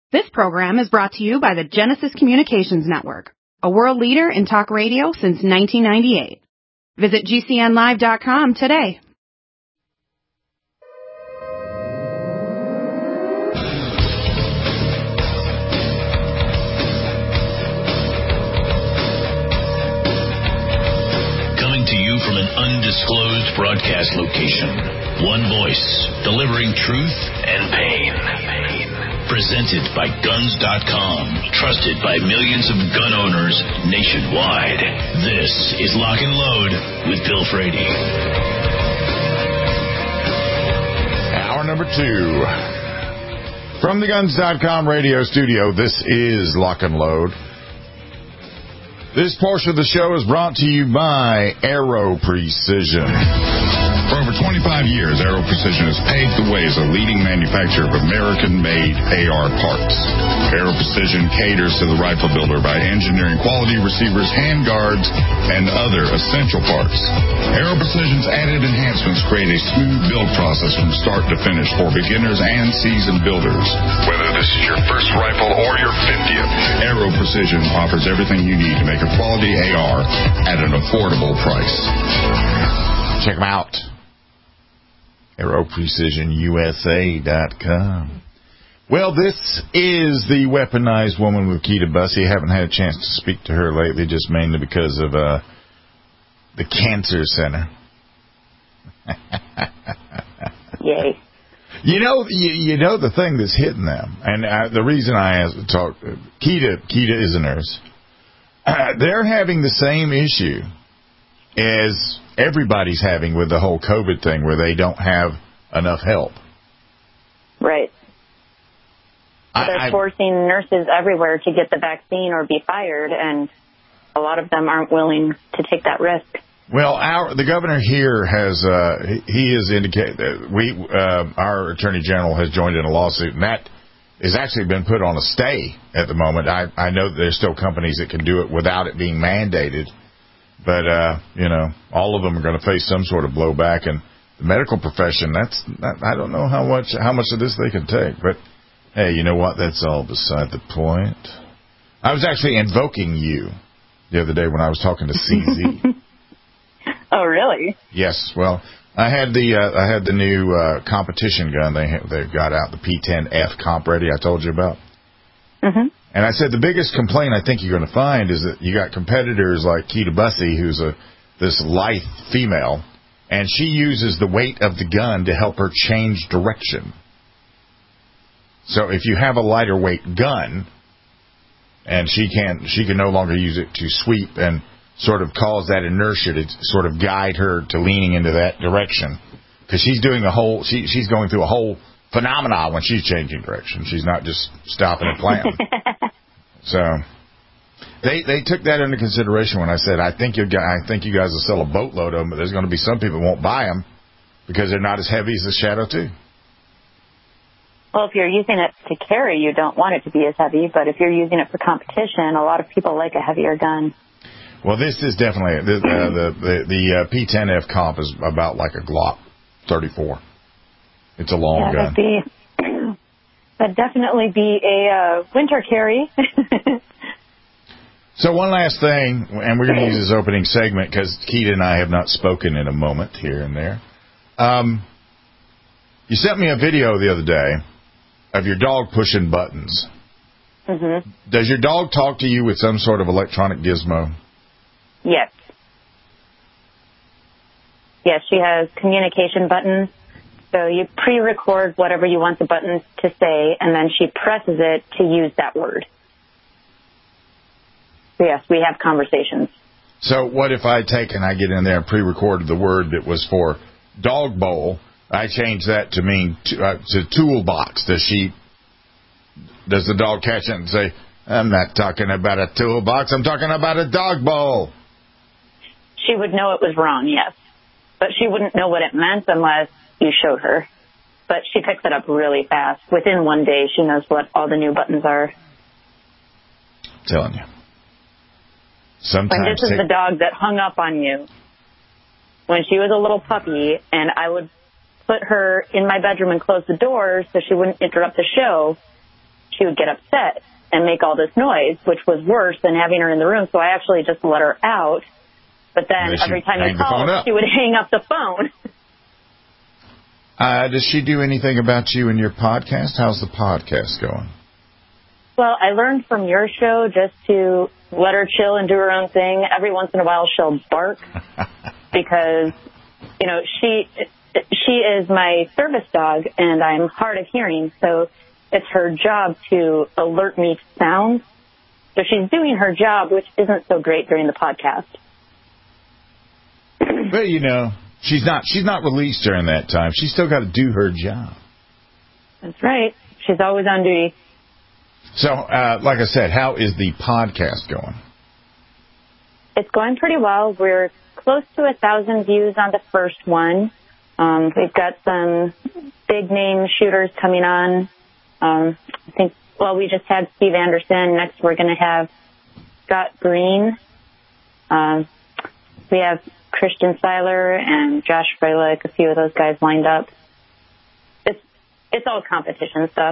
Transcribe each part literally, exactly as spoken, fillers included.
This program is brought to you by the Genesis Communications Network, a world leader in talk radio since nineteen ninety-eight. Visit G C N live dot com today. Coming to you from an undisclosed broadcast location. One voice, delivering truth and pain. Presented by Guns dot com, trusted by millions of gun owners nationwide. This is Lock and Load with Bill Frady. Hour number two. From the Guns dot com radio studio, this is Lock and Load. This portion of the show is brought to you by Aero Precision. For over twenty-five years, Aero Precision has paved the way as a leading manufacturer of American-made A R parts. Aero Precision caters to the rifle builder by engineering quality receivers, handguards, and other essential parts. Aero Precision's added enhancements create a smooth build process from start to finish for beginners and seasoned builders. Whether this is your first rifle or your fiftieth, Aero Precision offers everything you need to make a quality A R at an affordable price. Check them out. Aero Precision U S A dot com. Well, this is the Weaponized Woman with Keita Bussey. I haven't had a chance to speak to her lately, just mainly because of uh, the Cancer Center. Yay. You know, you, you know the thing that's hitting them, and uh, the reason I asked to talk, Keita, Keita is a nurse. Uh, they're having the same issue as everybody's having with the whole COVID thing, where they don't have enough help. Right. I, They're I, forcing nurses everywhere to get the vaccine or be fired, and a lot of them aren't willing to take that risk. Well, our the governor here has uh, he has indicated that we uh, our attorney general has joined in a lawsuit, and that has actually been put on a stay at the moment. I I know that there's still companies that can do it without it being mandated. But, uh, you know, all of them are going to face some sort of blowback. And the medical profession, that's, that, I don't know how much, how much of this they can take. But, hey, you know what? That's all beside the point. I was actually invoking you the other day when I was talking to C Z. Oh, really? Yes. Well, I had the, uh, I had the new, uh, competition gun. They, they got out, the P ten F Comp Ready I told you about. Mm-hmm. And I said the biggest complaint I think you're going to find is that you got competitors like Keita Bussey, who's a this lithe female, and she uses the weight of the gun to help her change direction. So if you have a lighter weight gun, and she can she can no longer use it to sweep and sort of cause that inertia to sort of guide her to leaning into that direction, because she's doing a whole she she's going through a whole phenomenon when she's changing direction. She's not just stopping and playing. So they they took that into consideration when I said I think you I think you guys will sell a boatload of them, but there's going to be some people who won't buy them because they're not as heavy as the Shadow two. Well, if you're using it to carry, you don't want it to be as heavy. But if you're using it for competition, a lot of people like a heavier gun. Well, this is definitely the uh, the the, the uh, P ten F Comp is about like a Glock thirty-four. It's a long yeah, gun. That'd, be, that'd definitely be a uh, winter carry. So one last thing, and we're going to use this opening segment because Keita and I have not spoken in a moment here and there. Um, you sent me a video the other day of your dog pushing buttons. Mm-hmm. Does your dog talk to you with some sort of electronic gizmo? Yes. Yes, she has communication buttons. So you pre-record whatever you want the buttons to say, and then she presses it to use that word. So yes, we have conversations. So what if I take and I get in there and pre-recorded the word that was for dog bowl? I change that to mean to, uh, to toolbox. Does she? Does the dog catch it and say, "I'm not talking about a toolbox. I'm talking about a dog bowl"? She would know it was wrong, yes, but she wouldn't know what it meant unless you showed her. But she picks it up really fast. Within one day, she knows what all the new buttons are. I'm telling you. Sometimes and this is take- the dog that hung up on you when she was a little puppy, and I would put her in my bedroom and close the door so she wouldn't interrupt the show. she would get upset and make all this noise, which was worse than having her in the room. So I actually just let her out. But then every time you called, she would hang up the phone. Uh, does she do anything about you and your podcast? How's the podcast going? Well, I learned from your show just to let her chill and do her own thing. Every once in a while, she'll bark because, you know, she she is my service dog, and I'm hard of hearing, so it's her job to alert me to sounds. So she's doing her job, which isn't so great during the podcast. But, you know, she's not she's not released during that time. She's still got to do her job. That's right. She's always on duty. So, uh, like I said, how is the podcast going? It's going pretty well. We're close to a thousand views on the first one. Um, we've got some big name shooters coming on. Um, I think, well, we just had Steve Anderson. Next, we're going to have Scott Green. Um, we have Christian Seiler and Josh Freilich, a few of those guys lined up. It's it's all competition stuff.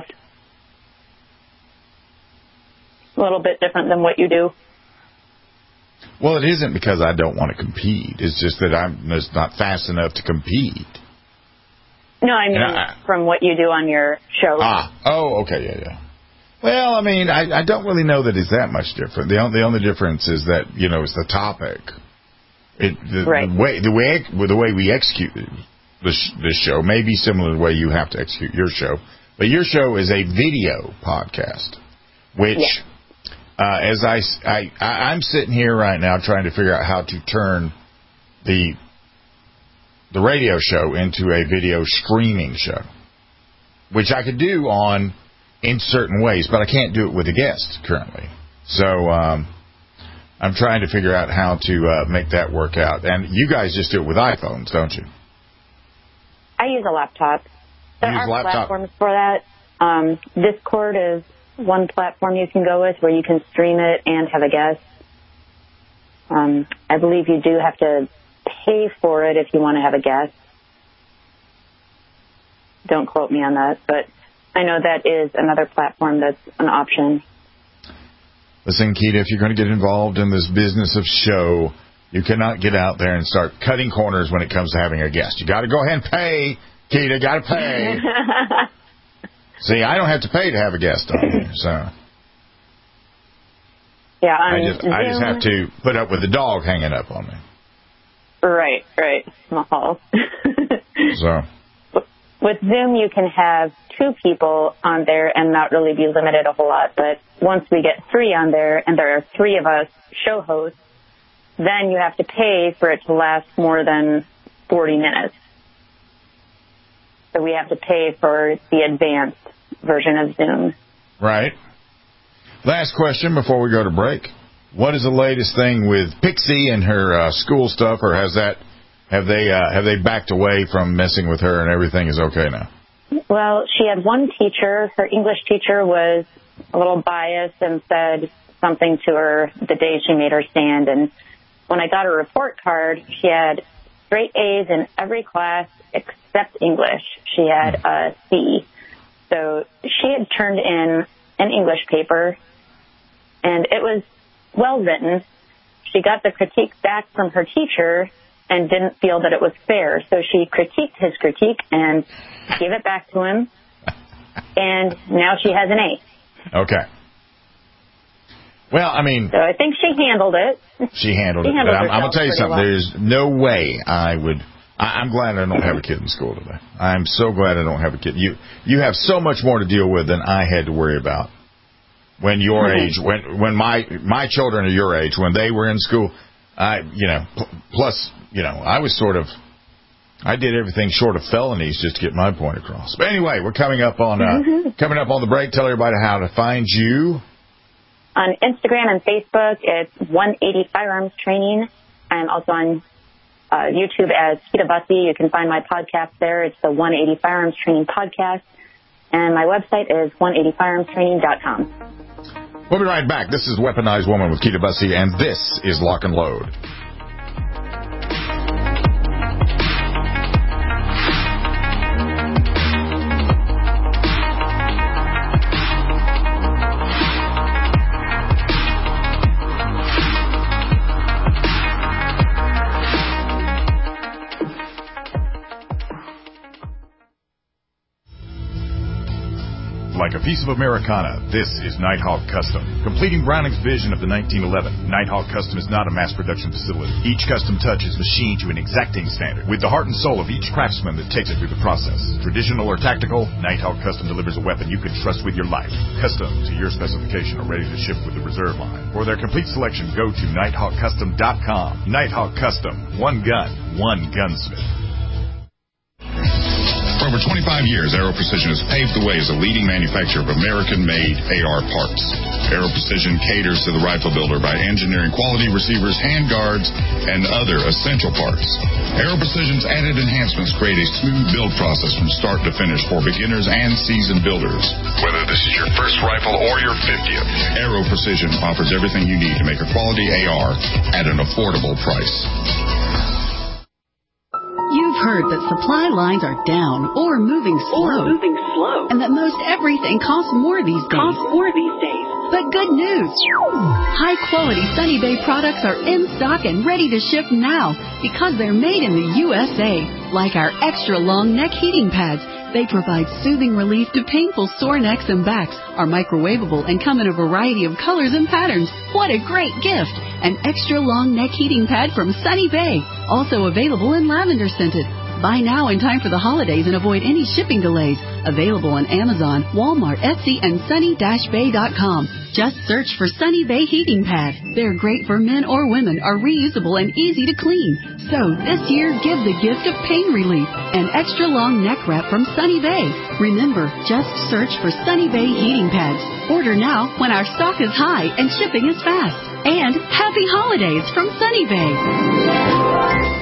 A little bit different than what you do. Well, it isn't because I don't want to compete. It's just that I'm just not fast enough to compete. No, I mean I, from what you do on your show. Ah, oh, okay, yeah, yeah. Well, I mean, I, I don't really know that it's that much different. The only, the only difference is that, you know, it's the topic. It the, right. the way the way the way we execute this this show may be similar to the way you have to execute your show, but your show is a video podcast, which. Yeah. Uh, as I, I, I'm sitting here right now trying to figure out how to turn the the radio show into a video streaming show, which I could do on in certain ways, but I can't do it with a guest currently. So um, I'm trying to figure out how to uh, make that work out. And you guys just do it with iPhones, don't you? I use a laptop. There use are laptop. platforms for that. Um, Discord is one platform you can go with where you can stream it and have a guest. Um, I believe you do have to pay for it if you want to have a guest. Don't quote me on that, but I know that is another platform that's an option. Listen, Keita, if you're going to get involved in this business of show, you cannot get out there and start cutting corners when it comes to having a guest. You got to go ahead and pay, Keita, got to pay. See, I don't have to pay to have a guest on here, so yeah, I just Zoom, I just have to put up with the dog hanging up on me. Right, right, small. So with Zoom, you can have two people on there and not really be limited a whole lot. But once we get three on there, and there are three of us show hosts, then you have to pay for it to last more than forty minutes. So we have to pay for the advanced version of Zoom. Right. Last question before we go to break. What is the latest thing with Pixie and her uh, school stuff, or has that have they uh, have they backed away from messing with her and everything is okay now? Well, she had one teacher. Her English teacher was a little biased and said something to her the day she made her stand. And when I got her report card, she had straight A's in every class except English. She had a C. So she had turned in an English paper, and it was well written. She got the critique back from her teacher and didn't feel that it was fair. So she critiqued his critique and gave it back to him, and now she has an A. Okay. Well, I mean... So I think she handled it. She handled she it. Handled but I'm, I'm going to tell you something. Well. There's no way I would... I, I'm glad I don't have a kid in school today. I'm so glad I don't have a kid. You you have so much more to deal with than I had to worry about when your mm-hmm. age, when when my my children are your age, when they were in school. I you know pl- plus you know I was sort of I did everything short of felonies just to get my point across. But anyway, we're coming up on uh, mm-hmm. coming up on the break. Tell everybody how to find you. On Instagram and Facebook, it's one eighty Firearms Training. I'm also on uh, YouTube as Keita Bussey. You can find my podcast there. It's the one eighty Firearms Training Podcast. And my website is one eighty firearms training dot com. We'll be right back. This is Weaponized Woman with Keita Bussey, and this is Lock and Load. like a piece of Americana, this is Nighthawk Custom. Completing Browning's vision of the nineteen eleven, Nighthawk Custom is not a mass production facility. Each custom touch is machined to an exacting standard, with the heart and soul of each craftsman that takes it through the process. Traditional or tactical, Nighthawk Custom delivers a weapon you can trust with your life. Custom to your specification or ready to ship with the reserve line. For their complete selection, go to nighthawk custom dot com. Nighthawk Custom. One gun, one gunsmith. For over twenty-five years, Aero Precision has paved the way as a leading manufacturer of American-made A R parts. Aero Precision caters to the rifle builder by engineering quality receivers, handguards, and other essential parts. Aero Precision's added enhancements create a smooth build process from start to finish for beginners and seasoned builders. Whether this is your first rifle or your fiftieth, Aero Precision offers everything you need to make a quality A R at an affordable price. You've heard that supply lines are down or moving slow, or moving slow, and that most everything costs more these days. Costs more these days. But good news! High-quality Sunny Bay products are in stock and ready to ship now because they're made in the U S A. Like our extra-long neck heating pads, they provide soothing relief to painful sore necks and backs, are microwavable, and come in a variety of colors and patterns. What a great gift! An extra-long neck heating pad from Sunny Bay, also available in lavender scented. Buy now in time for the holidays and avoid any shipping delays. Available on Amazon, Walmart, Etsy, and sunny dash bay dot com. Just search for Sunny Bay Heating Pad. They're great for men or women, are reusable and easy to clean. So this year, give the gift of pain relief. An extra long neck wrap from Sunny Bay. Remember, just search for Sunny Bay Heating Pads. Order now when our stock is high and shipping is fast. And happy holidays from Sunny Bay.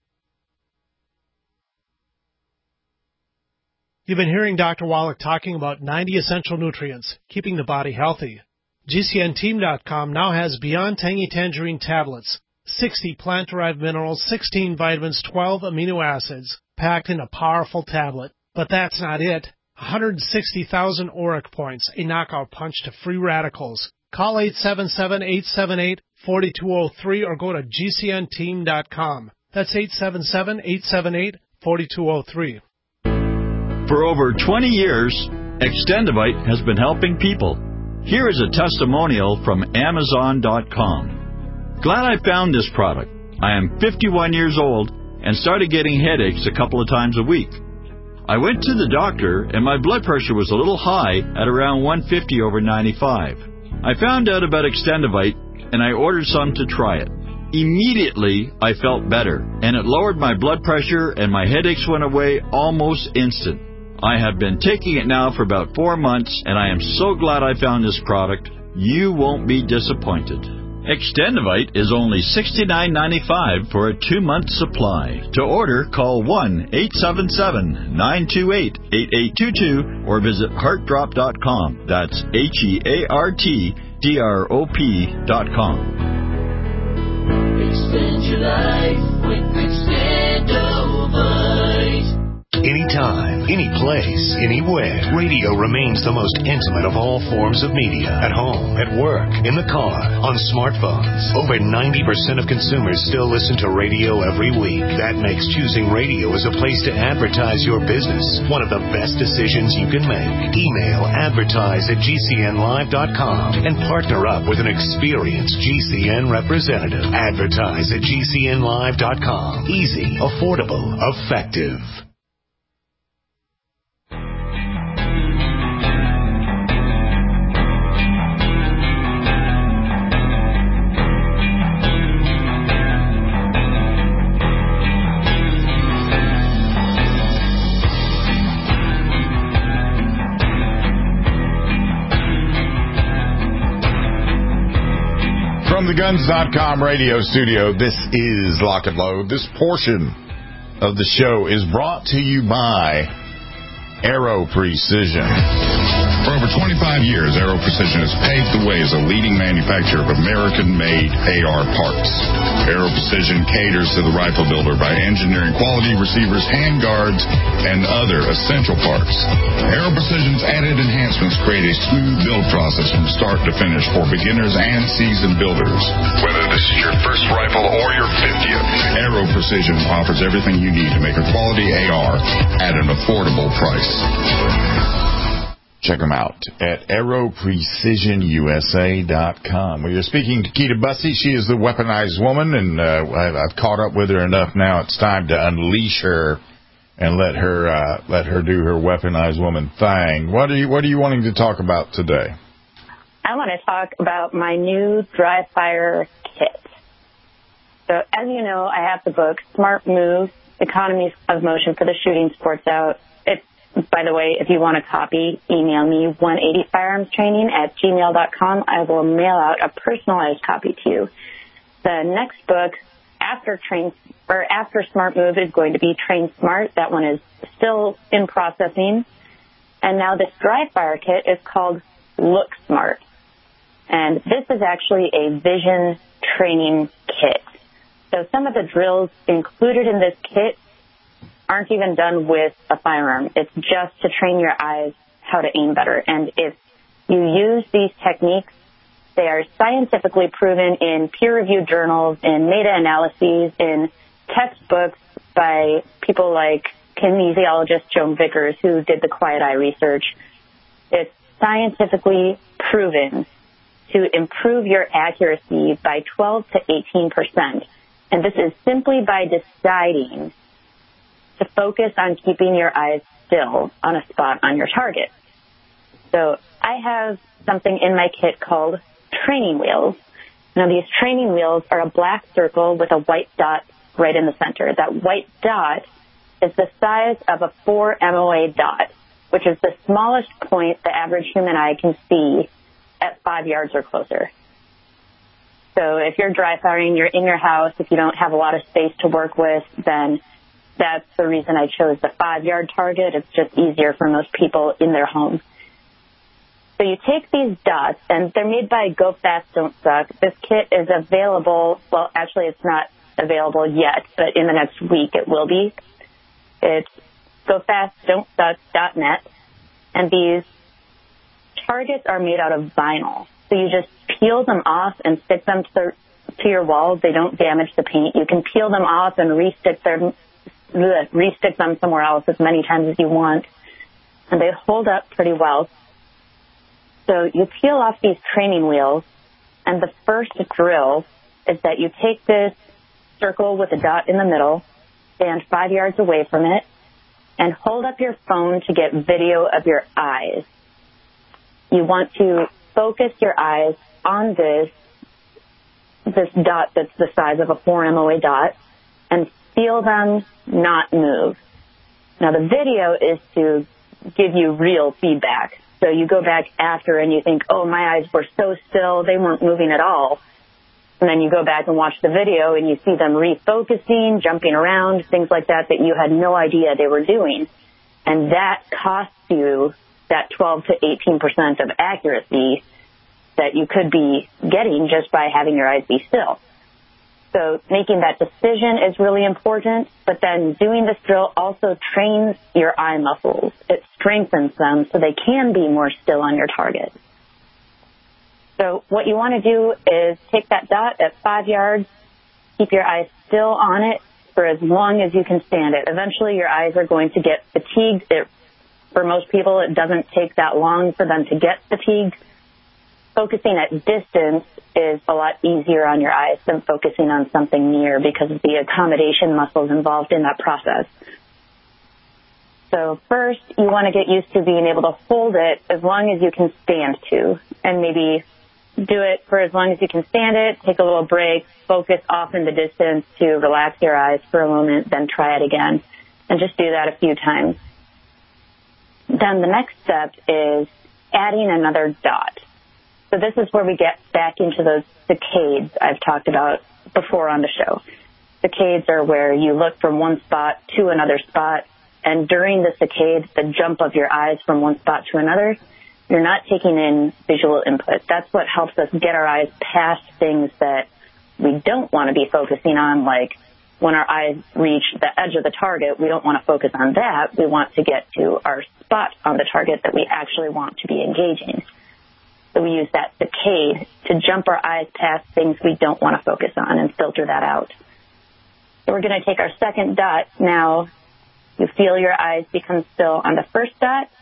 You've been hearing Doctor Wallach talking about ninety essential nutrients, keeping the body healthy. G C N team dot com now has Beyond Tangy Tangerine tablets, sixty plant-derived minerals, sixteen vitamins, twelve amino acids, packed in a powerful tablet. But that's not it. one hundred sixty thousand auric points, a knockout punch to free radicals. Call eight seven seven, eight seven eight, four two zero three or go to G C N team dot com. That's eight seven seven, eight seven eight, four two zero three. For over twenty years, Extendivite has been helping people. Here is a testimonial from Amazon dot com. Glad I found this product. I am fifty-one years old and started getting headaches a couple of times a week. I went to the doctor and my blood pressure was a little high at around one fifty over ninety-five. I found out about Extendivite and I ordered some to try it. Immediately, I felt better, and it lowered my blood pressure and my headaches went away almost instant. I have been taking it now for about four months, and I am so glad I found this product. You won't be disappointed. Extendivite is only sixty-nine ninety-five for a two-month supply. To order, call one eight seven seven, nine two eight, eight eight two two or visit heart drop dot com. That's H E A R T D R O P dot com. Extend your life with Extendivite. Anytime, any place, anywhere, radio remains the most intimate of all forms of media. At home, at work, in the car, on smartphones. Over ninety percent of consumers still listen to radio every week. That makes choosing radio as a place to advertise your business one of the best decisions you can make. Email advertise at G C N live dot com and partner up with an experienced G C N representative. Advertise at G C N live dot com. Easy, affordable, effective. From the guns dot com radio studio, this is Lock and Load. This portion of the show is brought to you by Aero Precision. For over twenty-five years, Aero Precision has paved the way as a leading manufacturer of American-made A R parts. Aero Precision caters to the rifle builder by engineering quality receivers, handguards, and other essential parts. Aero Precision's added enhancements create a smooth build process from start to finish for beginners and seasoned builders. Whether this is your first rifle or your fiftieth, Aero Precision offers everything you need to make a quality A R at an affordable price. Check them out at aero precision u s a dot com. We are speaking to Kita Busse. She is the weaponized woman, and uh, I've caught up with her enough now. It's time to unleash her and let her uh, let her do her weaponized woman thing. What are you What are you wanting to talk about today? I want to talk about my new dry fire kit. So, as you know, I have the book Smart Move: Economies of Motion for the Shooting Sports out. It's By the way, if you want a copy, email me one eighty firearms training at gmail dot com. I will mail out a personalized copy to you. The next book after Train or after Smart Move is going to be Train Smart. That one is still in processing. And now this dry fire kit is called Look Smart. And this is actually a vision training kit. So some of the drills included in this kit aren't even done with a firearm. It's just to train your eyes how to aim better. And if you use these techniques, they are scientifically proven in peer-reviewed journals, in meta-analyses, in textbooks by people like kinesiologist Joan Vickers, who did the Quiet Eye research. It's scientifically proven to improve your accuracy by twelve to eighteen percent. And this is simply by deciding to focus on keeping your eyes still on a spot on your target. So I have something in my kit called training wheels. Now, these training wheels are a black circle with a white dot right in the center. That white dot is the size of a four M O A dot, which is the smallest point the average human eye can see at five yards or closer. So if you're dry firing, you're in your house, if you don't have a lot of space to work with, then that's the reason I chose the five-yard target. It's just easier for most people in their home. So you take these dots, and they're made by Go Fast, Don't Suck. This kit is available. Well, actually, it's not available yet, but in the next week it will be. It's go fast don't suck dot net, and these targets are made out of vinyl. So you just peel them off and stick them to, the, to your wall. They don't damage the paint. You can peel them off and re-stick them re-stick them somewhere else as many times as you want, and they hold up pretty well. So you peel off these training wheels, and the first drill is that you take this circle with a dot in the middle, stand five yards away from it, and hold up your phone to get video of your eyes. You want to focus your eyes on this, this dot that's the size of a four M O A dot, and feel them not move. Now, the video is to give you real feedback. So you go back after and you think, oh, my eyes were so still, they weren't moving at all. And then you go back and watch the video and you see them refocusing, jumping around, things like that that you had no idea they were doing. And that costs you that twelve to eighteen percent of accuracy that you could be getting just by having your eyes be still. So making that decision is really important, but then doing this drill also trains your eye muscles. It strengthens them so they can be more still on your target. So what you want to do is take that dot at five yards, keep your eyes still on it for as long as you can stand it. Eventually your eyes are going to get fatigued. It, for most people, it doesn't take that long for them to get fatigued. Focusing at distance is a lot easier on your eyes than focusing on something near because of the accommodation muscles involved in that process. So first, you want to get used to being able to hold it as long as you can stand to, and maybe do it for as long as you can stand it, take a little break, focus off in the distance to relax your eyes for a moment, then try it again, and just do that a few times. Then the next step is adding another dot. So this is where we get back into those saccades I've talked about before on the show. Saccades are where you look from one spot to another spot, and during the saccade, the jump of your eyes from one spot to another, you're not taking in visual input. That's what helps us get our eyes past things that we don't want to be focusing on, like when our eyes reach the edge of the target, we don't want to focus on that. We want to get to our spot on the target that we actually want to be engaging. So we use that saccade to jump our eyes past things we don't want to focus on and filter that out. So we're going to take our second dot. Now you feel your eyes become still on the first dot,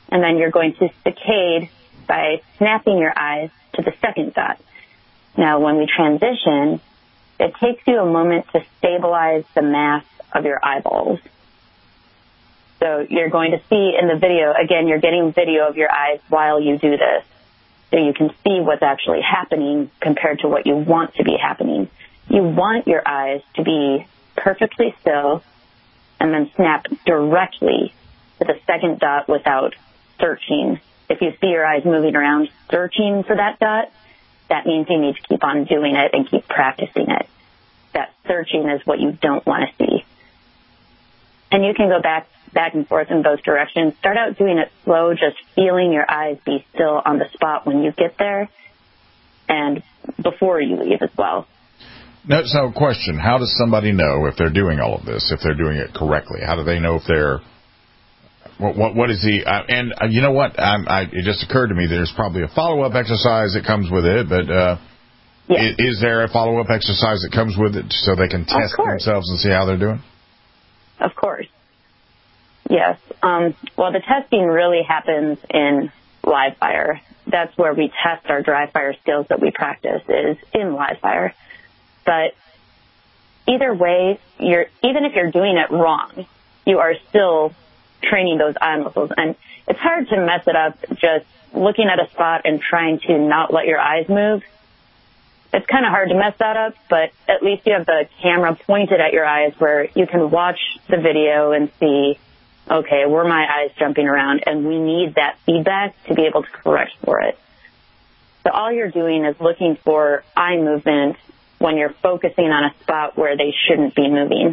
and then you're going to saccade by snapping your eyes to the second dot. Now, when we transition, it takes you a moment to stabilize the mass of your eyeballs. So you're going to see in the video, again, you're getting video of your eyes while you do this. So you can see what's actually happening compared to what you want to be happening. You want your eyes to be perfectly still and then snap directly to the second dot without searching. If you see your eyes moving around searching for that dot, that means you need to keep on doing it and keep practicing it. That searching is what you don't want to see. And you can go back back and forth in both directions. Start out doing it slow, just feeling your eyes be still on the spot when you get there and before you leave as well. No, so question, how does somebody know if they're doing all of this, if they're doing it correctly? How do they know if they're, what what, what is the, uh, and uh, you know what, I, I, it just occurred to me there's probably a follow-up exercise that comes with it, but uh, yes. is, is there a follow-up exercise that comes with it so they can test themselves and see how they're doing? Of course. Yes. Um, well, the testing really happens in live fire. That's where we test our dry fire skills that we practice, is in live fire. But either way, you're, even if you're doing it wrong, you are still training those eye muscles. And it's hard to mess it up just looking at a spot and trying to not let your eyes move. It's kind of hard to mess that up, but at least you have the camera pointed at your eyes where you can watch the video and see, okay, were my eyes jumping around? And we need that feedback to be able to correct for it. So all you're doing is looking for eye movement when you're focusing on a spot where they shouldn't be moving.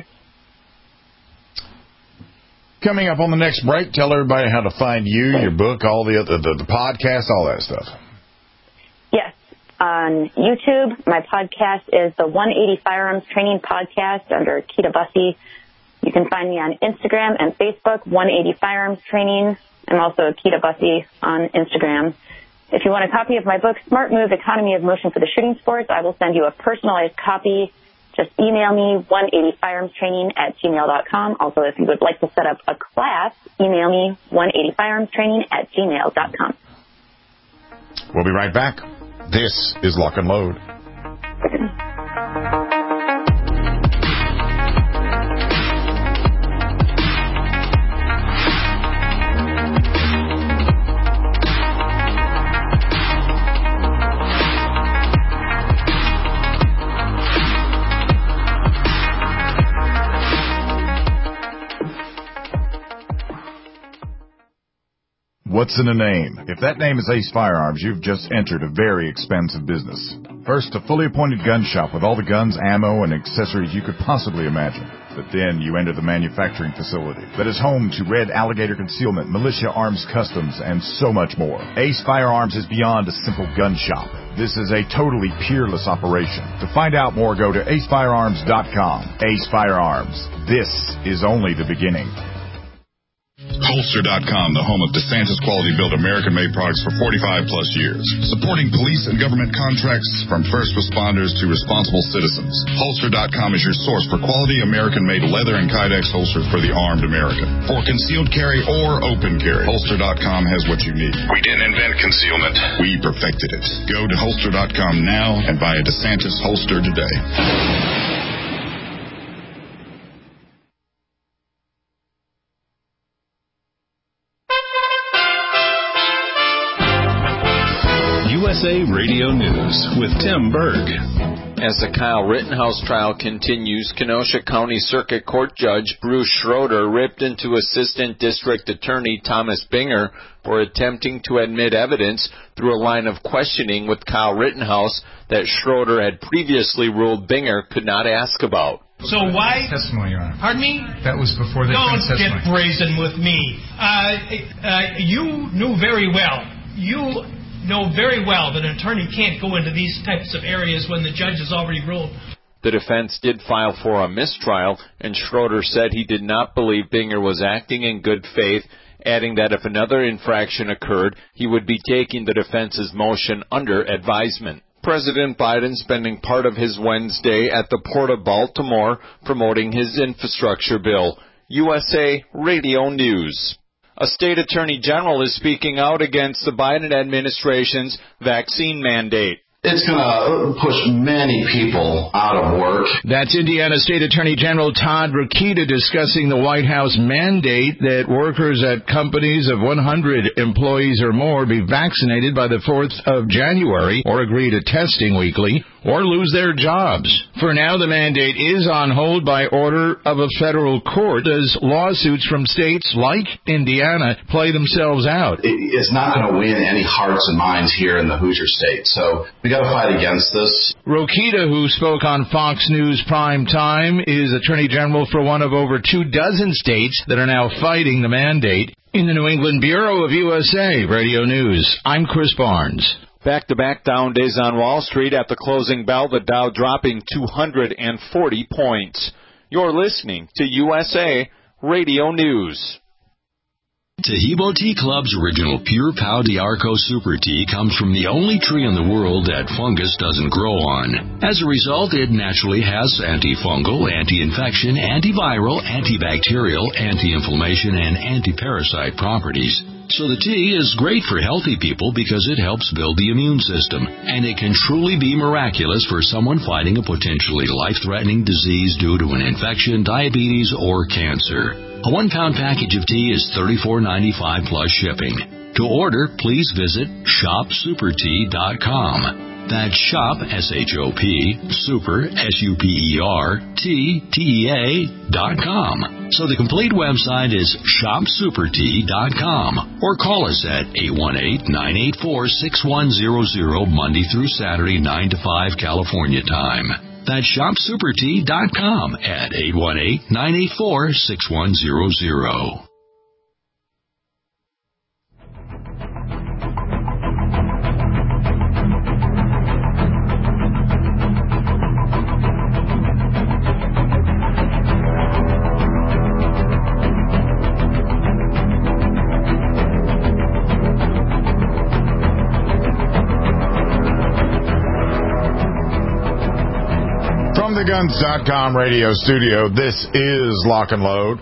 Coming up on the next break, tell everybody how to find you, your book, all the other, the, the podcast, all that stuff. Yes. On YouTube, my podcast is the one eighty Firearms Training Podcast under Keita Bussey. You can find me on Instagram and Facebook, one eighty Firearms Training. I'm also Keita Bussey on Instagram. If you want a copy of my book, Smart Move, Economy of Motion for the Shooting Sports, I will send you a personalized copy. Just email me, one eighty firearms training at gmail dot com. Also, if you would like to set up a class, email me, one eighty firearms training at gmail dot com. We'll be right back. This is Lock and Load. What's in a name? If that name is Ace Firearms, you've just entered a very expensive business. First, a fully appointed gun shop with all the guns, ammo, and accessories you could possibly imagine. But then you enter the manufacturing facility that is home to Red Alligator Concealment, Militia Arms Customs, and so much more. Ace Firearms is beyond a simple gun shop. This is a totally peerless operation. To find out more, go to ace firearms dot com. Ace Firearms. This is only the beginning. Holster dot com, the home of DeSantis quality built American-made products for forty-five plus years. Supporting police and government contracts from first responders to responsible citizens. Holster dot com is your source for quality American-made leather and Kydex holsters for the armed American. For concealed carry or open carry, Holster dot com has what you need. We didn't invent concealment. We perfected it. Go to Holster dot com now and buy a DeSantis holster today. U S A Radio News with Tim Berg. As the Kyle Rittenhouse trial continues, Kenosha County Circuit Court Judge Bruce Schroeder ripped into Assistant District Attorney Thomas Binger for attempting to admit evidence through a line of questioning with Kyle Rittenhouse that Schroeder had previously ruled Binger could not ask about. So why... Testimony, Your Honor. Pardon me? That was before the defense testimony. Don't get brazen with me. Uh, uh, you knew very well. You... know very well that an attorney can't go into these types of areas when the judge has already ruled. The defense did file for a mistrial, and Schroeder said he did not believe Binger was acting in good faith, adding that if another infraction occurred, he would be taking the defense's motion under advisement. President Biden spending part of his Wednesday at the Port of Baltimore promoting his infrastructure bill. U S A Radio News. A state attorney general is speaking out against the Biden administration's vaccine mandate. It's going to push many people out of work. That's Indiana State Attorney General Todd Rokita discussing the White House mandate that workers at companies of one hundred employees or more be vaccinated by the fourth of January or agree to testing weekly or lose their jobs. For now, the mandate is on hold by order of a federal court as lawsuits from states like Indiana play themselves out. It's not going to win any hearts and minds here in the Hoosier State, so we got to fight against this. Rokita, who spoke on Fox News Prime Time, is Attorney General for one of over two dozen states that are now fighting the mandate. In the New England Bureau of U S A Radio News, I'm Chris Barnes. Back-to-back down days on Wall Street. At the closing bell, the Dow dropping two hundred forty points. You're listening to U S A Radio News. Taheebo Tea Club's original Pure Pau d'Arco Super Tea comes from the only tree in the world that fungus doesn't grow on. As a result, it naturally has antifungal, anti-infection, antiviral, antibacterial, anti-inflammation, and anti-parasite properties. So the tea is great for healthy people because it helps build the immune system, and it can truly be miraculous for someone fighting a potentially life-threatening disease due to an infection, diabetes, or cancer. A one-pound package of tea is thirty-four ninety-five plus shipping. To order, please visit shop super tea dot com. That's shop, S H O P, super, S U P E R, T, T E A, dot com. So the complete website is shop super tea dot com. Or call us at eight one eight, nine eight four, six one zero zero Monday through Saturday, nine to five California time. That's shop super tea dot com at eight one eight, nine eight four, six one zero zero. The Guns dot com radio studio, this is Lock and Load.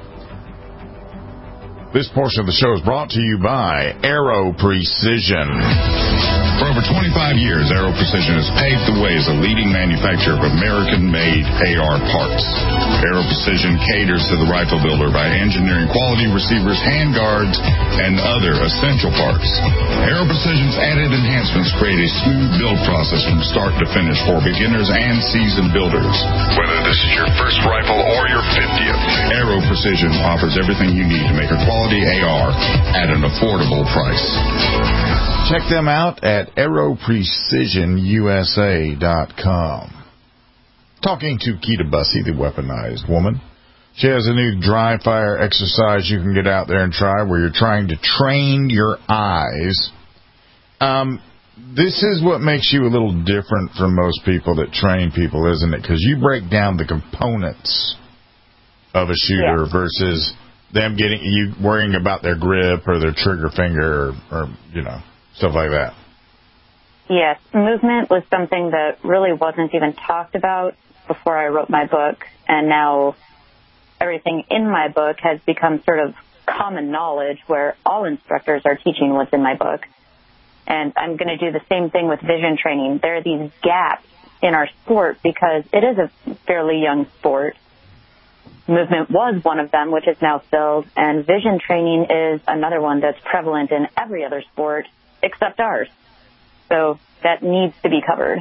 This portion of the show is brought to you by Aero Precision. For over twenty-five years, Aero Precision has paved the way as a leading manufacturer of American-made A R parts. Aero Precision caters to the rifle builder by engineering quality receivers, handguards, and other essential parts. Aero Precision's added enhancements create a smooth build process from start to finish for beginners and seasoned builders. Whether this is your first rifle or your fiftieth, Aero Precision offers everything you need to make a quality A R at an affordable price. Check them out at aero precision U S A dot com. Talking to Keita Bussey, the weaponized woman. She has a new dry fire exercise you can get out there and try where you're trying to train your eyes. Um, this is what makes you a little different from most people that train people, isn't it? Because you break down the components of a shooter yeah. versus them getting you worrying about their grip or their trigger finger or, or you know, stuff like that. Yes, movement was something that really wasn't even talked about before I wrote my book, and now everything in my book has become sort of common knowledge where all instructors are teaching what's in my book. And I'm going to do the same thing with vision training. There are these gaps in our sport because it is a fairly young sport. Movement was one of them, which is now filled, and vision training is another one that's prevalent in every other sport except ours. So that needs to be covered.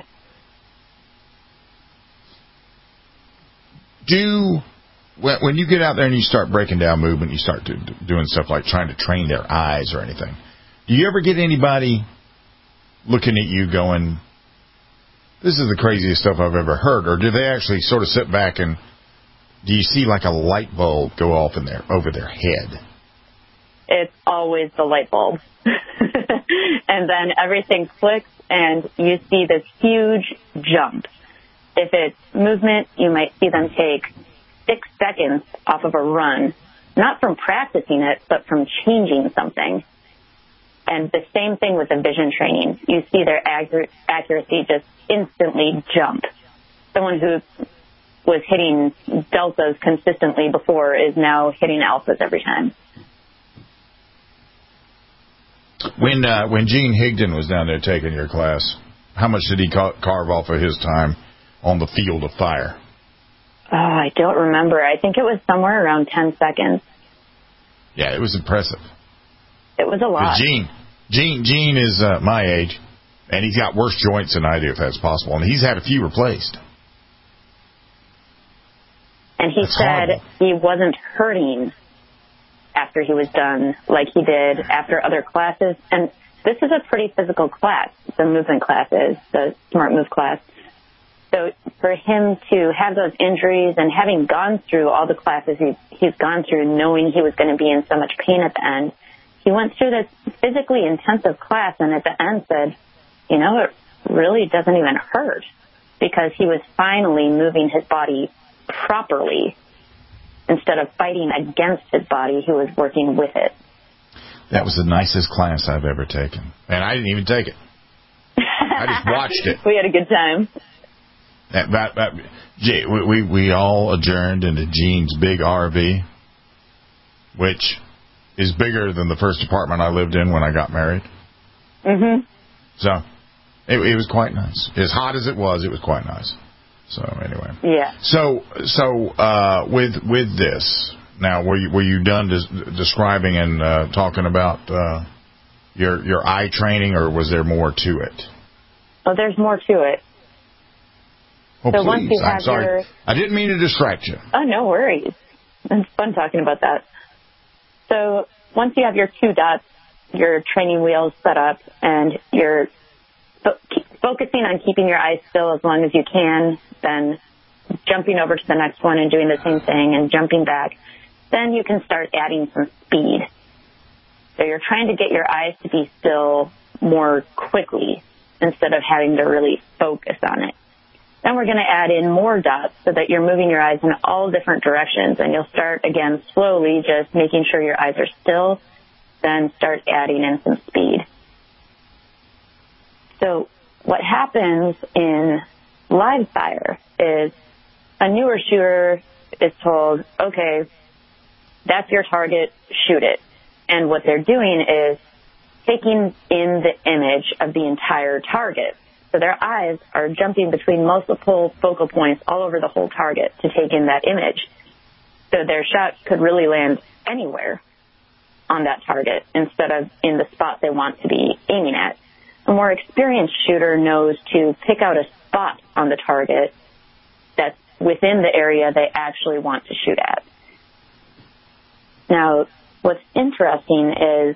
Do, when you get out there and you start breaking down movement, you start to, doing stuff like trying to train their eyes or anything, do you ever get anybody looking at you going, this is the craziest stuff I've ever heard? Or do they actually sort of sit back and do you see like a light bulb go off in their, over their head? It's always the light bulb. And then everything clicks and you see this huge jump. If it's movement, you might see them take six seconds off of a run, not from practicing it, but from changing something. And the same thing with the vision training. You see their accur- accuracy just instantly jump. Someone who was hitting deltas consistently before is now hitting alphas every time. When uh, when Gene Higdon was down there taking your class, how much did he ca- carve off of his time on the field of fire? Oh, I don't remember. I think it was somewhere around ten seconds. Yeah, it was impressive. It was a lot. Gene, Gene, Gene is uh, my age, and he's got worse joints than I do, if that's possible, and he's had a few replaced. And he that's said horrible. he wasn't hurting after he was done like he did after other classes. And this is a pretty physical class, the movement class is, the Smart Move class. So for him to have those injuries and having gone through all the classes he, he's gone through, knowing he was going to be in so much pain at the end, he went through this physically intensive class and at the end said, you know, it really doesn't even hurt because he was finally moving his body properly. Instead of fighting against his body, he was working with it. That was the nicest class I've ever taken. And I didn't even take it. I just watched it. We had a good time. That, that, that, Gee, we, we, we all adjourned into Gene's big R V, which is bigger than the first apartment I lived in when I got married. Mm-hmm. So it, it was quite nice. As hot as it was, it was quite nice. So anyway, yeah. So so uh, with with this now, were you were you done des- describing and uh, talking about uh, your your eye training, or was there more to it? Oh, there's more to it. Oh, so please. once you have I'm sorry. your... I didn't mean to distract you. Oh, no worries. It's fun talking about that. So once you have your two dots, your training wheels set up, and you're fo- keep focusing on keeping your eyes still as long as you can, then jumping over to the next one and doing the same thing and jumping back, then you can start adding some speed. So you're trying to get your eyes to be still more quickly instead of having to really focus on it. Then we're going to add in more dots so that you're moving your eyes in all different directions. And you'll start, again, slowly, just making sure your eyes are still, then start adding in some speed. So what happens in live fire is a newer shooter is told, okay, that's your target, shoot it. And what they're doing is taking in the image of the entire target. So their eyes are jumping between multiple focal points all over the whole target to take in that image. So their shot could really land anywhere on that target instead of in the spot they want to be aiming at. A more experienced shooter knows to pick out a spot on the target that's within the area they actually want to shoot at. Now, what's interesting is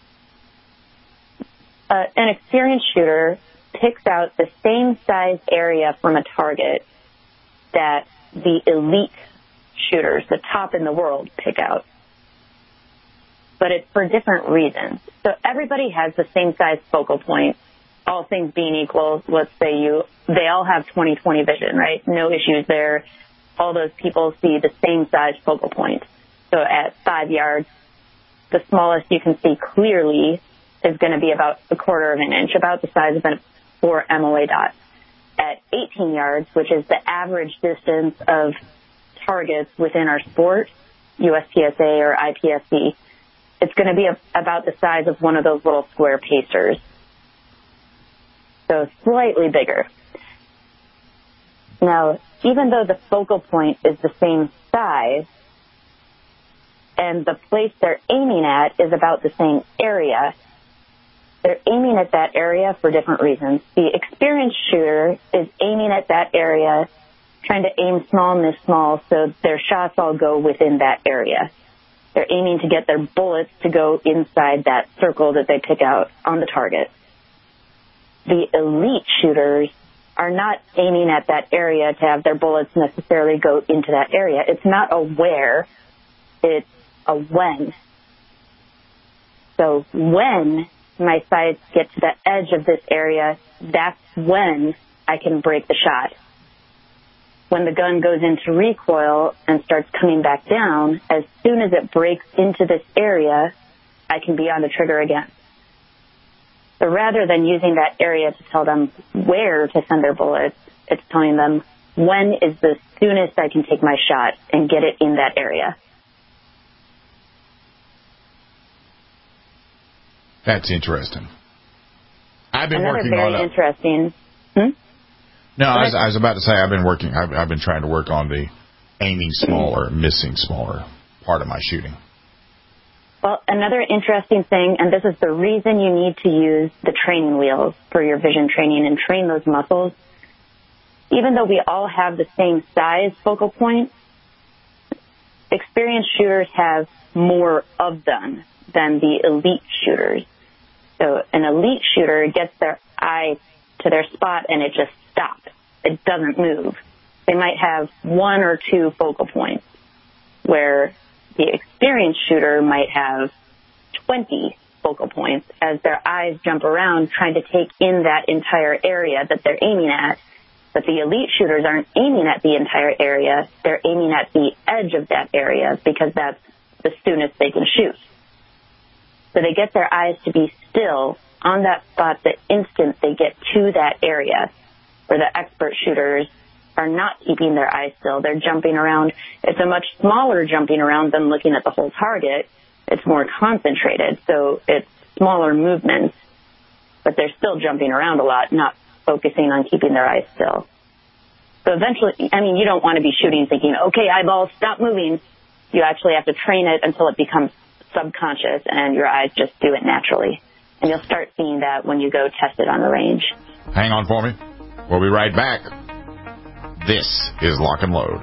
uh, an experienced shooter picks out the same size area from a target that the elite shooters, the top in the world, pick out. But it's for different reasons. So everybody has the same size focal point. All things being equal, let's say you, they all have twenty twenty vision, right? No issues there. All those people see the same size focal point. So at five yards, the smallest you can see clearly is going to be about a quarter of an inch, about the size of a four M O A dot. At eighteen yards, which is the average distance of targets within our sport, U S P S A or I P S C, it's going to be a, about the size of one of those little square pacers. So slightly bigger. Now, even though the focal point is the same size, and the place they're aiming at is about the same area, they're aiming at that area for different reasons. The experienced shooter is aiming at that area, trying to aim small, miss small, so their shots all go within that area. They're aiming to get their bullets to go inside that circle that they pick out on the target. The elite shooters are not aiming at that area to have their bullets necessarily go into that area. It's not a where, it's a when. So when my sights get to the edge of this area, that's when I can break the shot. When the gun goes into recoil and starts coming back down, as soon as it breaks into this area, I can be on the trigger again. So rather than using that area to tell them where to send their bullets, it's telling them when is the soonest I can take my shot and get it in that area. That's interesting. I've been Another working very on it. interesting. Hmm? No, I was, I was about to say I've been working. I've, I've been trying to work on the aiming smaller, missing smaller part of my shooting. Well, another interesting thing, and this is the reason you need to use the training wheels for your vision training and train those muscles. Even though we all have the same size focal point, experienced shooters have more of them than the elite shooters. So an elite shooter gets their eye to their spot and it just stops. It doesn't move. They might have one or two focal points, where the experienced shooter might have twenty focal points as their eyes jump around trying to take in that entire area that they're aiming at. But the elite shooters aren't aiming at the entire area. They're aiming at the edge of that area because that's the soonest they can shoot. So they get their eyes to be still on that spot the instant they get to that area, where the expert shooters are not keeping their eyes still. They're jumping around. It's a much smaller jumping around than looking at the whole target. It's more concentrated, so it's smaller movements, but they're still jumping around a lot, not focusing on keeping their eyes still. So eventually, I mean, you don't want to be shooting thinking, okay, eyeballs, stop moving. You actually have to train it until it becomes subconscious and your eyes just do it naturally. And you'll start seeing that when you go test it on the range. Hang on for me. We'll be right back. This is Lock and Load.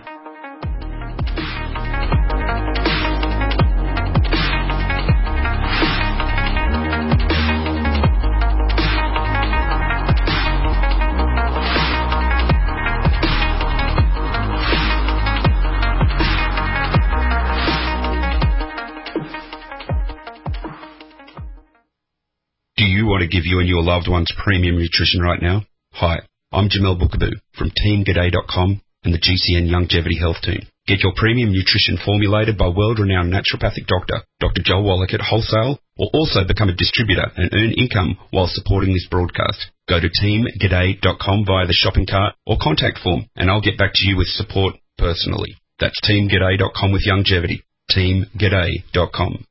Do you want to give you and your loved ones premium nutrition right now? Hi, I'm Jamel Bookaboo from Team G'day dot com and the G C N Longevity Health Team. Get your premium nutrition formulated by world-renowned naturopathic doctor, Doctor Joel Wallach at wholesale, or also become a distributor and earn income while supporting this broadcast. Go to Team G'day dot com via the shopping cart or contact form, and I'll get back to you with support personally. That's Team G'day dot com with longevity. Team G'day dot com.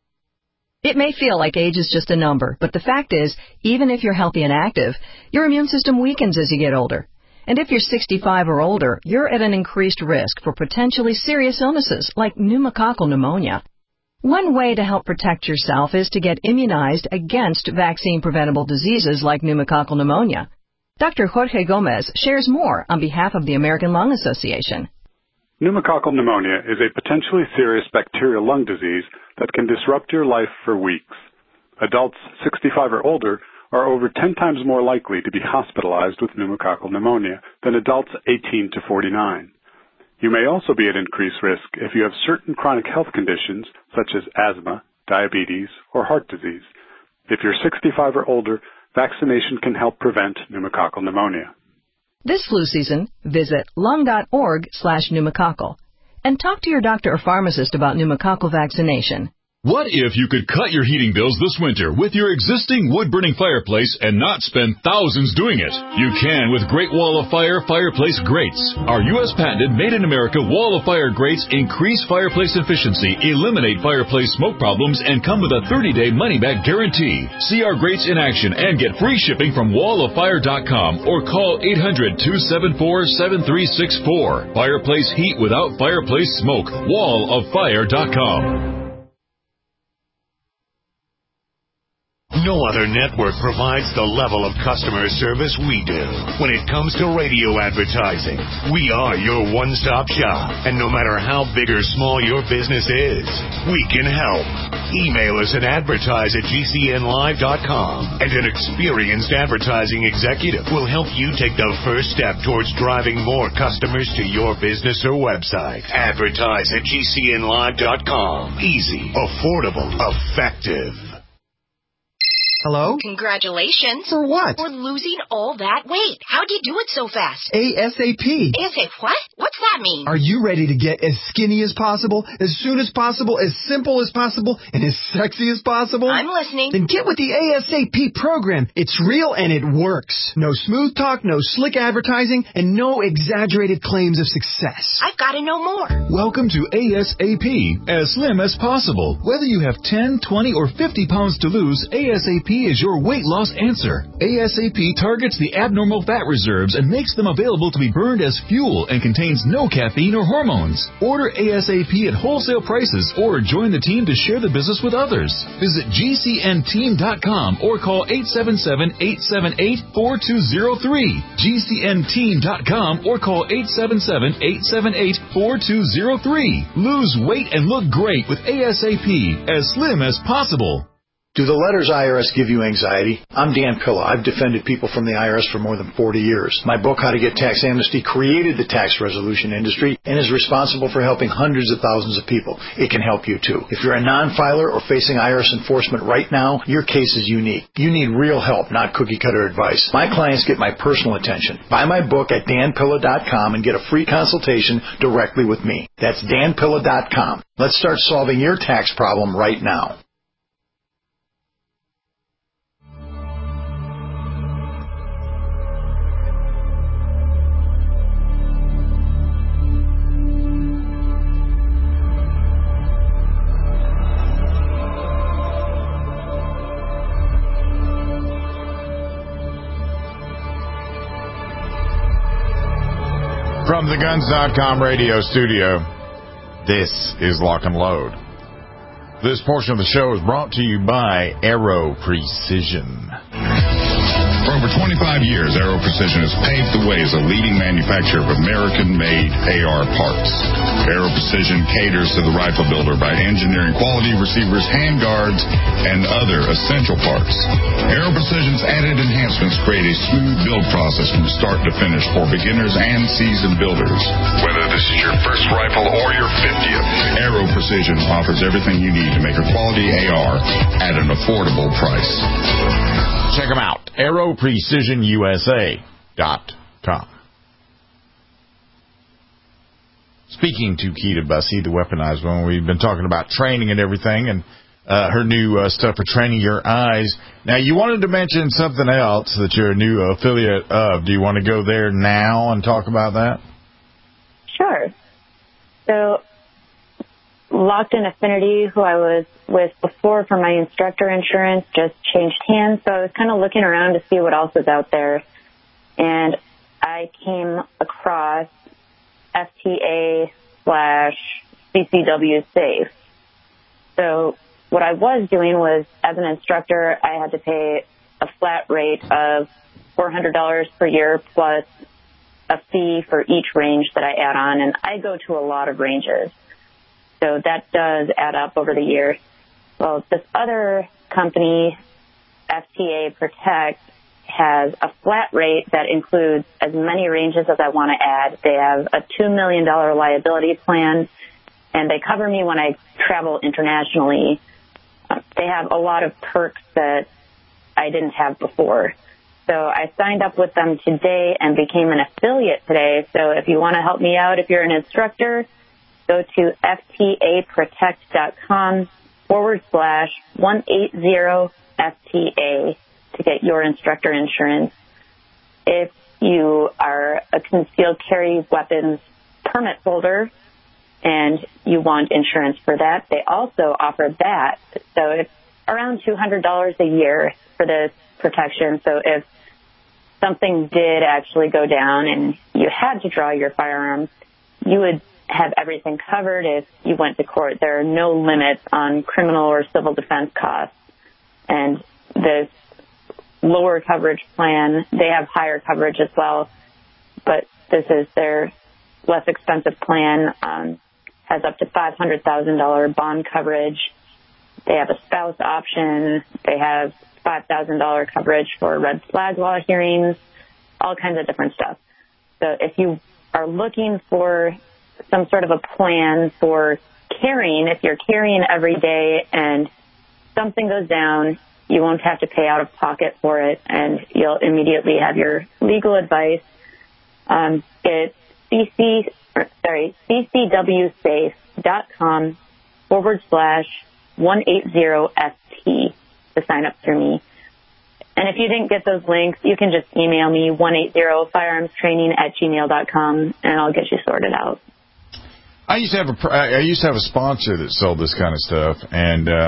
It may feel like age is just a number, but the fact is, even if you're healthy and active, your immune system weakens as you get older. And if you're sixty-five or older, you're at an increased risk for potentially serious illnesses like pneumococcal pneumonia. One way to help protect yourself is to get immunized against vaccine-preventable diseases like pneumococcal pneumonia. Doctor Jorge Gomez shares more on behalf of the American Lung Association. Pneumococcal pneumonia is a potentially serious bacterial lung disease that can disrupt your life for weeks. Adults sixty-five or older are over ten times more likely to be hospitalized with pneumococcal pneumonia than adults eighteen to forty-nine. You may also be at increased risk if you have certain chronic health conditions such as asthma, diabetes, or heart disease. If you're sixty-five or older, vaccination can help prevent pneumococcal pneumonia. This flu season, visit lung.org slash pneumococcal and talk to your doctor or pharmacist about pneumococcal vaccination. What if you could cut your heating bills this winter with your existing wood-burning fireplace and not spend thousands doing it? You can with Great Wall of Fire Fireplace Grates. Our U S patented made-in-America Wall of Fire grates increase fireplace efficiency, eliminate fireplace smoke problems, and come with a thirty-day money-back guarantee. See our grates in action and get free shipping from wall of fire dot com or call eight hundred, two seven four, seven three six four. Fireplace heat without fireplace smoke. wall of fire dot com. No other network provides the level of customer service we do. When it comes to radio advertising, we are your one-stop shop. And no matter how big or small your business is, we can help. Email us at advertise at G C N live dot com, and an experienced advertising executive will help you take the first step towards driving more customers to your business or website. Advertise at G C N live dot com. Easy, affordable, effective. Hello? Congratulations. For what? For losing all that weight. How'd you do it so fast? ASAP. ASAP what? What's that mean? Are you ready to get as skinny as possible, as soon as possible, as simple as possible, and as sexy as possible? I'm listening. Then get with the ASAP program. It's real and it works. No smooth talk, no slick advertising, and no exaggerated claims of success. I've got to know more. Welcome to ASAP, as slim as possible. Whether you have ten, twenty, or fifty pounds to lose, ASAP P is your weight loss answer. ASAP targets the abnormal fat reserves and makes them available to be burned as fuel and contains no caffeine or hormones. Order ASAP at wholesale prices or join the team to share the business with others. Visit G C N team dot com or call eight seven seven, eight seven eight, four two zero three. G C N team dot com or call eight seven seven, eight seven eight, four two zero three. Lose weight and look great with ASAP, as slim as possible. Do the letters I R S give you anxiety? I'm Dan Pilla. I've defended people from the I R S for more than forty years. My book, How to Get Tax Amnesty, created the tax resolution industry and is responsible for helping hundreds of thousands of people. It can help you, too. If you're a non-filer or facing I R S enforcement right now, your case is unique. You need real help, not cookie-cutter advice. My clients get my personal attention. Buy my book at dan pilla dot com and get a free consultation directly with me. That's dan pilla dot com. Let's start solving your tax problem right now. From the guns dot com radio studio, this is Lock and Load. This portion of the show is brought to you by Aero Precision. For over twenty-five years, Aero Precision has paved the way as a leading manufacturer of American-made A R parts. Aero Precision caters to the rifle builder by engineering quality receivers, handguards, and other essential parts. Aero Precision's added enhancements create a smooth build process from start to finish for beginners and seasoned builders. Whether this is your first rifle or your fiftieth, Aero Precision offers everything you need to make a quality A R at an affordable price. Check them out, aero precision U S A dot com. Speaking to Keita Bussey, the weaponized one, we've been talking about training and everything, and uh, her new uh, stuff for training your eyes. Now, you wanted to mention something else that you're a new affiliate of. Do you want to go there now and talk about that? Sure. So, Locked in Affinity, who I was with before for my instructor insurance, just changed hands. So I was kind of looking around to see what else was out there. And I came across F T A slash C C W Safe. So what I was doing was, as an instructor, I had to pay a flat rate of four hundred dollars per year plus a fee for each range that I add on. And I go to a lot of ranges. So that does add up over the years. Well, this other company, F T A Protect, has a flat rate that includes as many ranges as I want to add. They have a two million dollars liability plan, and they cover me when I travel internationally. Uh, they have a lot of perks that I didn't have before. So I signed up with them today and became an affiliate today. So if you want to help me out, if you're an instructor, go to F T A protect dot com forward slash one eighty F T A to get your instructor insurance. If you are a concealed carry weapons permit holder and you want insurance for that, they also offer that. So it's around two hundred dollars a year for this protection. So if something did actually go down and you had to draw your firearm, you would have everything covered if you went to court. There are no limits on criminal or civil defense costs. And this lower coverage plan, they have higher coverage as well, but this is their less expensive plan, um, has up to five hundred thousand dollars bond coverage. They have a spouse option. They have five thousand dollars coverage for red flag law hearings, all kinds of different stuff. So if you are looking for some sort of a plan for carrying, if you're carrying every day and something goes down, you won't have to pay out of pocket for it, and you'll immediately have your legal advice. Um, it's cc, or, sorry, c c w safe dot com forward slash one eighty F T to sign up through me. And if you didn't get those links, you can just email me one eighty firearms training at gmail dot com, and I'll get you sorted out. I used to have a I used to have a sponsor that sold this kind of stuff, and um,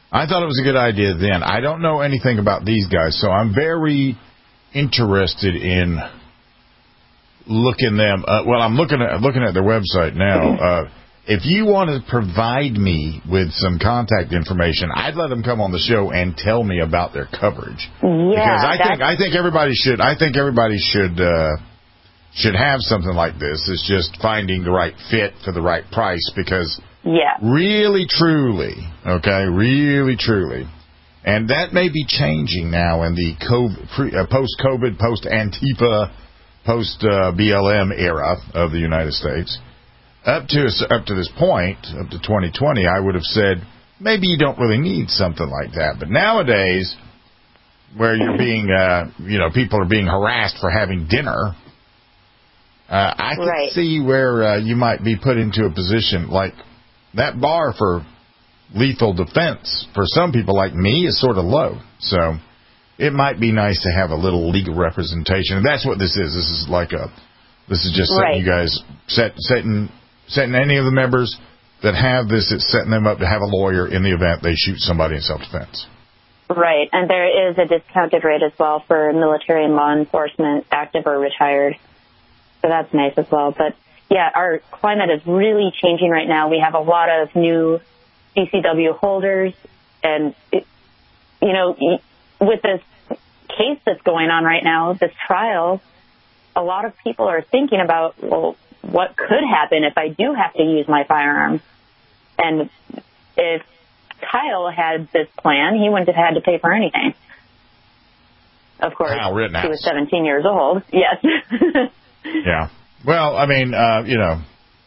I thought it was a good idea then. I don't know anything about these guys, so I'm very interested in looking them. Uh, well, I'm looking at looking at their website now. Uh, if you want to provide me with some contact information, I'd let them come on the show and tell me about their coverage. Yeah, because I think I think everybody should. I think everybody should uh, should have something like this. It's just finding the right fit for the right price. Because yeah, really, truly, okay, really, truly. And that may be changing now in the COVID, pre, uh, post-COVID, post-Antifa, post-B L M era of the United States. Up to up to this point, up to twenty twenty, I would have said, maybe you don't really need something like that. But nowadays, where you're being, uh, you know, people are being harassed for having dinner, uh, I can right. see where uh, you might be put into a position like that bar for lethal defense for some people like me is sort of low. So it might be nice to have a little legal representation. And that's what this is. This is like a, this is just setting right. you guys, set, setting, setting any of the members that have this, it's setting them up to have a lawyer in the event they shoot somebody in self-defense. Right. And there is a discounted rate as well for military and law enforcement, active or retired. So that's nice as well. But yeah, our climate is really changing right now. We have a lot of new C C W holders, and, it, you know, with this case that's going on right now, this trial, a lot of people are thinking about, well, what could happen if I do have to use my firearm? And if Kyle had this plan, he wouldn't have had to pay for anything. Of course, Kyle Rittenhouse. He was seventeen years old. Yes. Yeah. Well, I mean, uh, you know,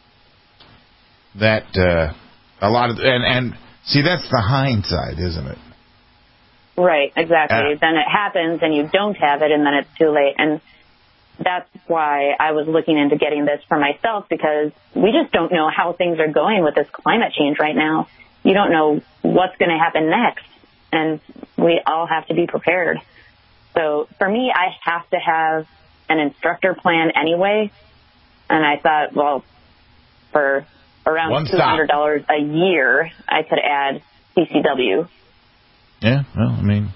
that uh, a lot of and and see that's the hindsight, isn't it? Right. Exactly. Uh, then it happens, and you don't have it, and then it's too late. And that's why I was looking into getting this for myself, because we just don't know how things are going with this climate change right now. You don't know what's going to happen next, and we all have to be prepared. So for me, I have to have an instructor plan anyway. And I thought, well, for around two hundred dollars a year, I could add C C W. Yeah, well, I mean...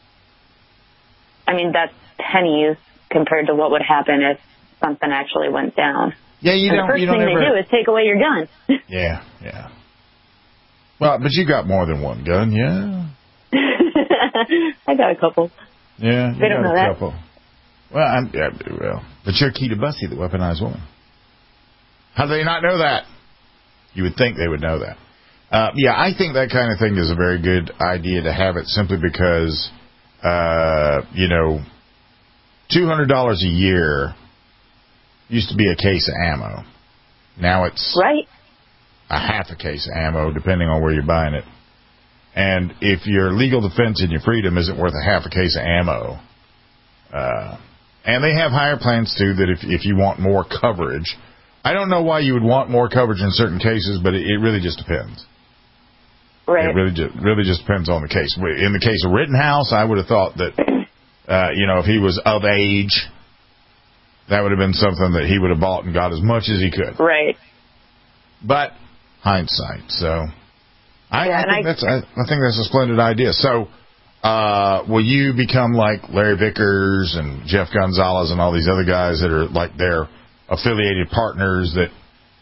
I mean, that's pennies compared to what would happen if something actually went down. Yeah, you and don't... the first you don't thing ever... they do is take away your gun. Yeah, yeah. Well, but you got more than one gun, yeah? I got a couple. Yeah, you they got don't know a that. couple. Well, I'm, yeah, well, but you're Keita Bussey, the weaponized woman. How do they not know that? You would think they would know that. Uh, yeah, I think that kind of thing is a very good idea to have it simply because, uh, you know, two hundred dollars a year used to be a case of ammo. Now it's right. a half a case of ammo, depending on where you're buying it. And if your legal defense in your freedom isn't worth a half a case of ammo, uh, and they have higher plans, too, that if if you want more coverage, I don't know why you would want more coverage in certain cases, but it, it really just depends. Right. It really just, really just depends on the case. In the case of Rittenhouse, I would have thought that, uh, you know, if he was of age, that would have been something that he would have bought and got as much as he could. Right. But hindsight, so I, yeah, I think I, that's I, I think that's a splendid idea. So, uh, will you become like Larry Vickers and Jeff Gonzalez and all these other guys that are like their affiliated partners that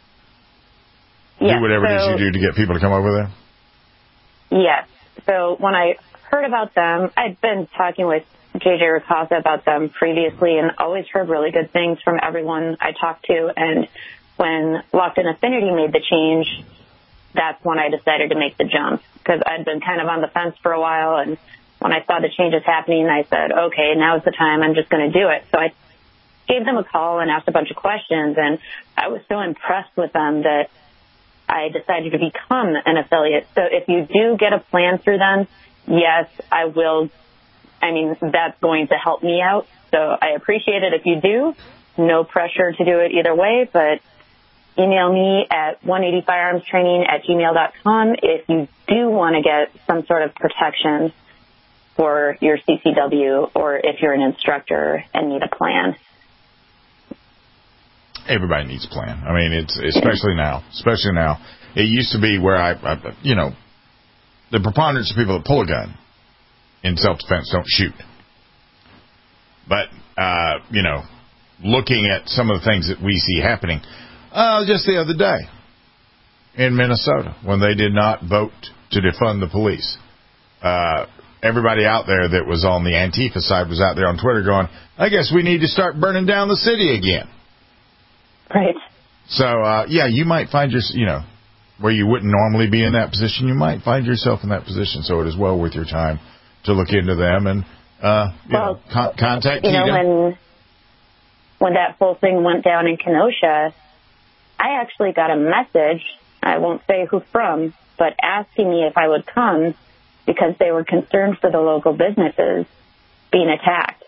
yeah, do whatever so, it is you do to get people to come over there? Yes. So when I heard about them, I'd been talking with J J Ricasa about them previously and always heard really good things from everyone I talked to. And when Locked In Affinity made the change, that's when I decided to make the jump, because I'd been kind of on the fence for a while. And when I saw the changes happening, I said, okay, now's the time. I'm just going to do it. So I gave them a call and asked a bunch of questions. And I was so impressed with them that I decided to become an affiliate. So if you do get a plan through them, yes, I will. I mean, that's going to help me out. So I appreciate it if you do. No pressure to do it either way, but email me at one eighty firearms training at gmail dot com if you do want to get some sort of protection for your C C W, or if you're an instructor and need a plan. Everybody needs a plan. I mean, it's especially now. Especially now. It used to be where I, I you know, the preponderance of people that pull a gun in self-defense don't shoot. But, uh, you know, looking at some of the things that we see happening, uh, just the other day in Minnesota, when they did not vote to defund the police, uh, everybody out there that was on the Antifa side was out there on Twitter going, I guess we need to start burning down the city again. Right. So, uh, yeah, you might find your, you know, where you wouldn't normally be in that position, you might find yourself in that position. So it is well worth your time to look into them and, uh, you well, know, con- contact you know, Keita. when, when that whole thing went down in Kenosha, I actually got a message, I won't say who from, but asking me if I would come because they were concerned for the local businesses being attacked.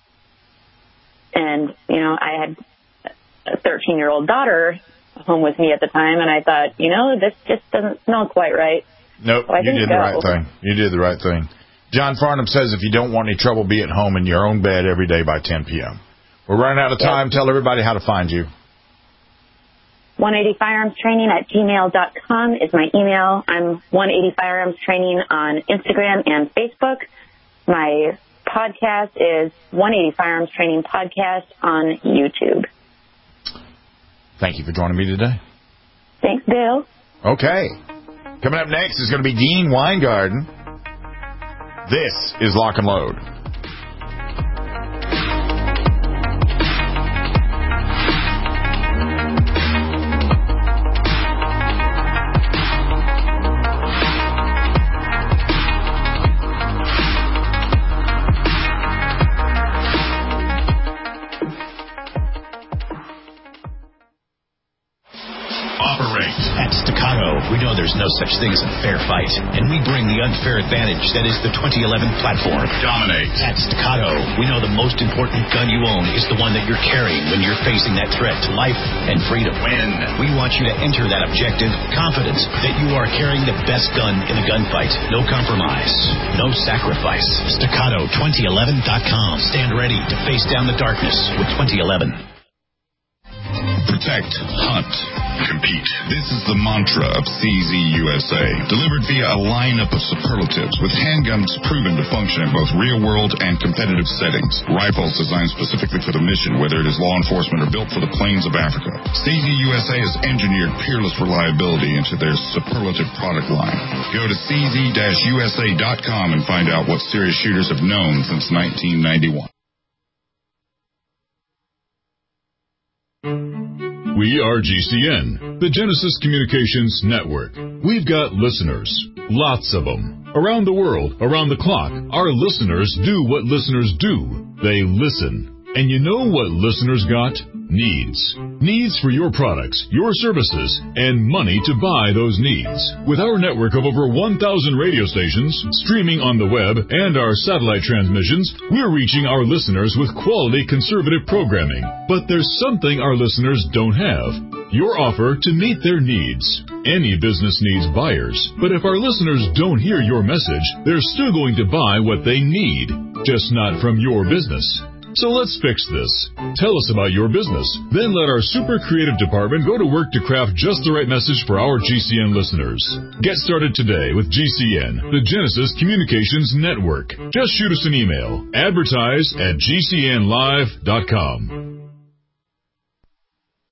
And, you know, I had a thirteen-year-old daughter home with me at the time, and I thought, you know, this just doesn't smell quite right. Nope, so you did go. the right thing. You did the right thing. John Farnham says if you don't want any trouble, be at home in your own bed every day by ten p.m. We're running out of time. Yep. Tell everybody how to find you. one eighty firearms training at gmail dot com is my email. I'm one eighty firearms training on Instagram and Facebook. My podcast is one eighty firearms training podcast on YouTube. Thank you for joining me today. Thanks, Bill. Okay. Coming up next is going to be Dean Weingarten. This is Lock and Load. We know there's no such thing as a fair fight, and we bring the unfair advantage that is the twenty eleven platform. Dominate. At Staccato, we know the most important gun you own is the one that you're carrying when you're facing that threat to life and freedom. Win. We want you to enter that objective confident that you are carrying the best gun in the gunfight. No compromise, no sacrifice. Staccato twenty eleven dot com. Stand ready to face down the darkness with twenty eleven. Protect, hunt, compete. This is the mantra of C Z U S A, delivered via a lineup of superlatives with handguns proven to function in both real-world and competitive settings. Rifles designed specifically for the mission, whether it is law enforcement or built for the plains of Africa. C Z U S A has engineered peerless reliability into their superlative product line. Go to C Z U S A dot com and find out what serious shooters have known since nineteen ninety-one. We are G C N, the Genesis Communications Network. We've got listeners, lots of them. Around the world, around the clock, our listeners do what listeners do. They listen. And you know what listeners got? Needs. Needs for your products, your services, and money to buy those needs. With our network of over one thousand radio stations, streaming on the web, and our satellite transmissions, we're reaching our listeners with quality conservative programming. But there's something our listeners don't have. Your offer to meet their needs. Any business needs buyers, but if our listeners don't hear your message, they're still going to buy what they need, just not from your business. So let's fix this. Tell us about your business. Then let our super creative department go to work to craft just the right message for our G C N listeners. Get started today with G C N, the Genesis Communications Network. Just shoot us an email. Advertise at G C N live dot com.